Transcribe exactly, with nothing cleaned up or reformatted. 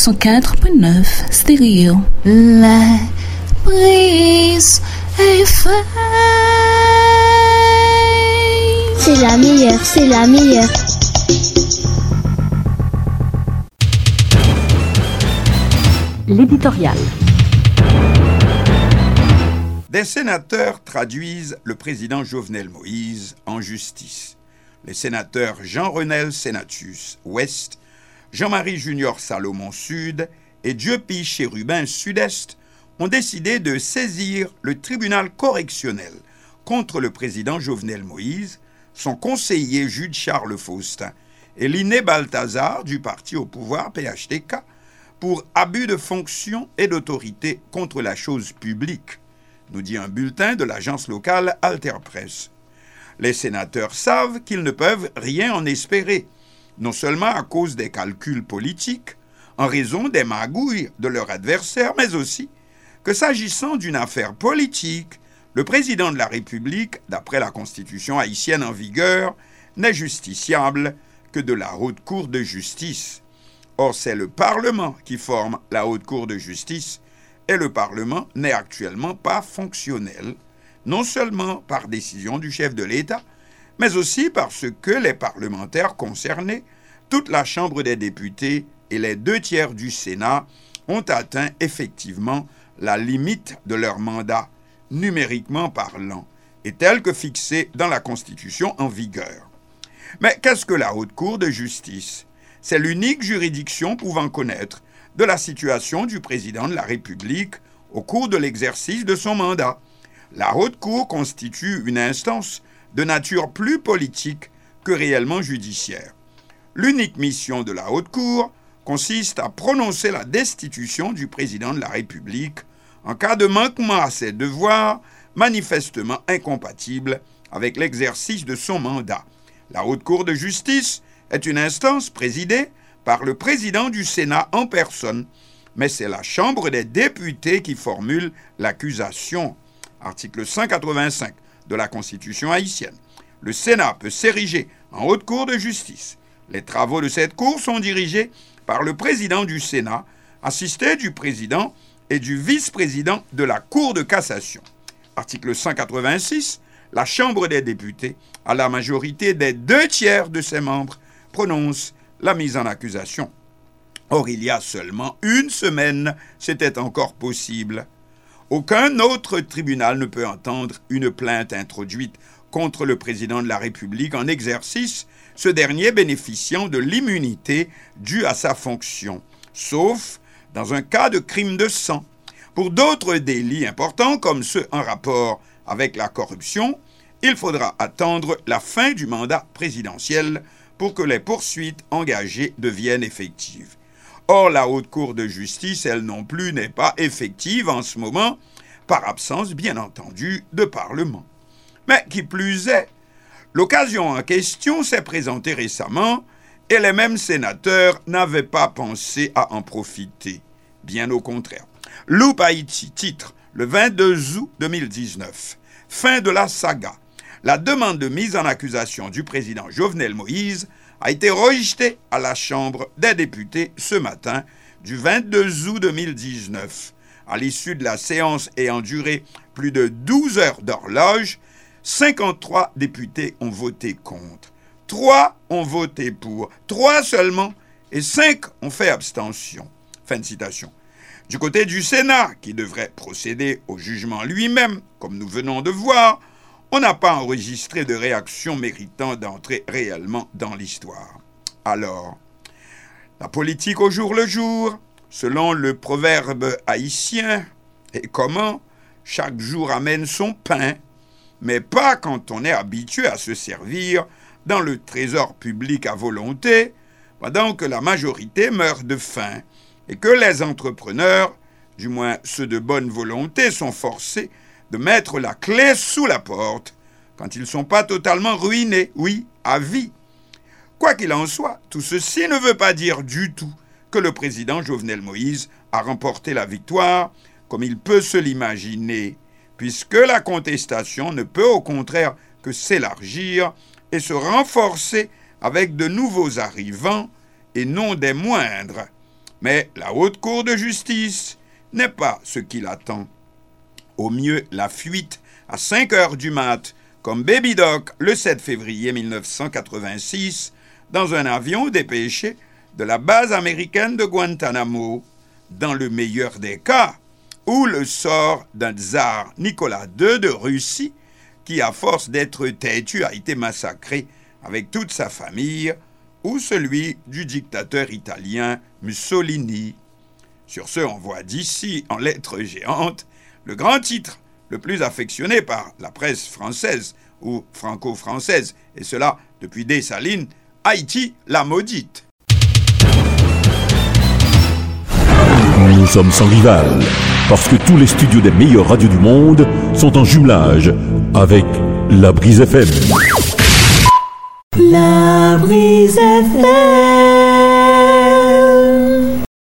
cent quatre point neuf stéréo. La brise est faite. C'est la meilleure, c'est la meilleure. L'éditorial. Des sénateurs traduisent le président Jovenel Moïse en justice. Les sénateurs Jean-Renel Senatus Ouest, Jean-Marie Junior Salomon Sud et Dieu-Pie Chérubin Sud-Est ont décidé de saisir le tribunal correctionnel contre le président Jovenel Moïse, son conseiller Jude Charles Faustin et Linné Balthazar du parti au pouvoir P H T K pour abus de fonction et d'autorité contre la chose publique, nous dit un bulletin de l'agence locale Alter Press. Les sénateurs savent qu'ils ne peuvent rien en espérer, non seulement à cause des calculs politiques, en raison des magouilles de leurs adversaires, mais aussi que s'agissant d'une affaire politique, le président de la République, d'après la Constitution haïtienne en vigueur, n'est justiciable que de la Haute Cour de justice. Or, c'est le Parlement qui forme la Haute Cour de justice et le Parlement n'est actuellement pas fonctionnel, non seulement par décision du chef de l'État, mais aussi parce que les parlementaires concernés, toute la Chambre des députés et les deux tiers du Sénat ont atteint effectivement la limite de leur mandat, numériquement parlant, et telle que fixée dans la Constitution en vigueur. Mais qu'est-ce que la Haute Cour de justice ? C'est l'unique juridiction pouvant connaître de la situation du président de la République au cours de l'exercice de son mandat. La Haute Cour constitue une instance de nature plus politique que réellement judiciaire. L'unique mission de la Haute Cour consiste à prononcer la destitution du président de la République en cas de manquement à ses devoirs manifestement incompatibles avec l'exercice de son mandat. La Haute Cour de justice est une instance présidée par le président du Sénat en personne, mais c'est la Chambre des députés qui formule l'accusation. Article cent quatre-vingt-cinq de la Constitution haïtienne. Le Sénat peut s'ériger en Haute Cour de justice. Les travaux de cette Cour sont dirigés par le président du Sénat, assisté du président et du vice-président de la Cour de cassation. Article cent quatre-vingt-six. La Chambre des députés, à la majorité des deux tiers de ses membres, prononce la mise en accusation. Or, il y a seulement une semaine, c'était encore possible. Aucun autre tribunal ne peut entendre une plainte introduite contre le président de la République en exercice, ce dernier bénéficiant de l'immunité due à sa fonction, sauf dans un cas de crime de sang. Pour d'autres délits importants, comme ceux en rapport avec la corruption, il faudra attendre la fin du mandat présidentiel pour que les poursuites engagées deviennent effectives. Or, la Haute Cour de justice, elle non plus, n'est pas effective en ce moment, par absence, bien entendu, de Parlement. Mais qui plus est, l'occasion en question s'est présentée récemment et les mêmes sénateurs n'avaient pas pensé à en profiter. Bien au contraire. Loup Haïti titre le vingt-deux août deux mille dix-neuf. Fin de la saga. La demande de mise en accusation du président Jovenel Moïse a été rejetée à la Chambre des députés ce matin du vingt-deux août deux mille dix-neuf. À l'issue de la séance ayant duré plus de douze heures d'horloge, cinquante-trois députés ont voté contre. Trois ont voté pour. Trois seulement et cinq ont fait abstention. Fin de citation. Du côté du Sénat, qui devrait procéder au jugement lui-même, comme nous venons de voir, on n'a pas enregistré de réaction méritant d'entrer réellement dans l'histoire. Alors, la politique au jour le jour, selon le proverbe haïtien, est comment chaque jour amène son pain, mais pas quand on est habitué à se servir dans le trésor public à volonté, pendant que la majorité meurt de faim et que les entrepreneurs, du moins ceux de bonne volonté, sont forcés de mettre la clé sous la porte quand ils ne sont pas totalement ruinés, oui, à vie. Quoi qu'il en soit, tout ceci ne veut pas dire du tout que le président Jovenel Moïse a remporté la victoire comme il peut se l'imaginer, puisque la contestation ne peut au contraire que s'élargir et se renforcer avec de nouveaux arrivants et non des moindres. Mais la Haute Cour de justice n'est pas ce qu'il attend. Au mieux, la fuite à cinq heures du mat', comme Baby Doc le sept février mille neuf cent quatre-vingt-six, dans un avion dépêché de la base américaine de Guantanamo, dans le meilleur des cas, ou le sort d'un tsar Nicolas deux de Russie, qui à force d'être têtu a été massacré avec toute sa famille, ou celui du dictateur italien Mussolini. Sur ce, on voit d'ici, en lettres géantes, le grand titre le plus affectionné par la presse française ou franco-française, et cela depuis Dessalines, Haïti la maudite. Nous sommes sans rival, parce que tous les studios des meilleures radios du monde sont en jumelage avec La Brise F M. La Brise F M.